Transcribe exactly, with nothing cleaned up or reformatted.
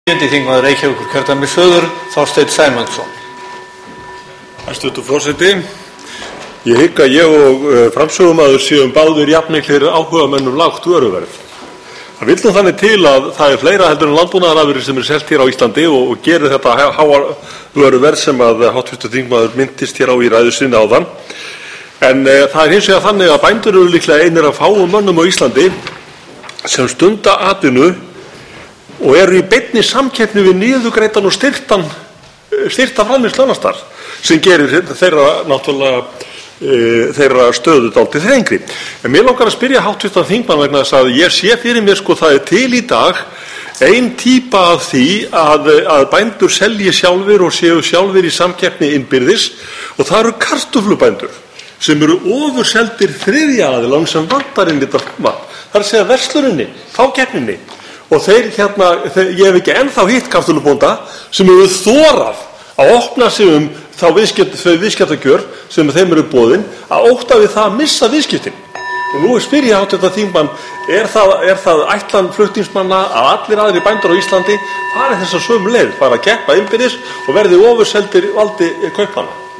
Sjöundi þingmaður Reykjavíkurkjördæmis suður, Þorsteinn Sæmundsson. Hæstvirtur forseti, ég hygg að ég og uh, framsögumaður séum báðir jafnmiklir áhugamenn um lágt vöruverð. Það vill nú þannig til að það er fleira heldur en landbúnaðarafurðir sem er selt hér á Íslandi og, og gerir þetta háa vöruverð sem að háttvirtur þingmaður minntist hér á í ræðu sinni áðan. En uh, það er hins vegar þannig að bændur eru líklega einir af fáum mönnum á Íslandi sem stunda atvinnu og eru í beinni samkeppni við niðurgreiddan og styrktan, styrkta framleiðslu annars staðar, sem gerir þeirra náttúrulega e, þeirra stöðu dálítið þrengri. En mér langar að spyrja háttvirtan þingmann vegna þess að ég sé fyrir mér sko það er til í dag ein típa af því að, að bændur selji sjálfir og séu sjálfir í samkeppni innbyrðis og það eru kartöflubændur sem eru ofurseldir þriðja aðilanum sem vantar inn í þetta fama. Það er að segja versluninni, fákeppninni. Og þeir hérna, þeir, ég hef ekki ennþá hitt kartöflubónda sem hefur þorað að opna sig um þá viðskipt, þau viðskiptakjör sem þeim eru boðin, að ótta við það að missa viðskiptin. Og nú spyr ég háttvirtan þingmann, er það, er það ætlan flutningsmanna að allir aðrir bændur á Íslandi fari þessa sömu leið, fara að keppa innbyrðis og verði ofurseldir valdi kaupmanna?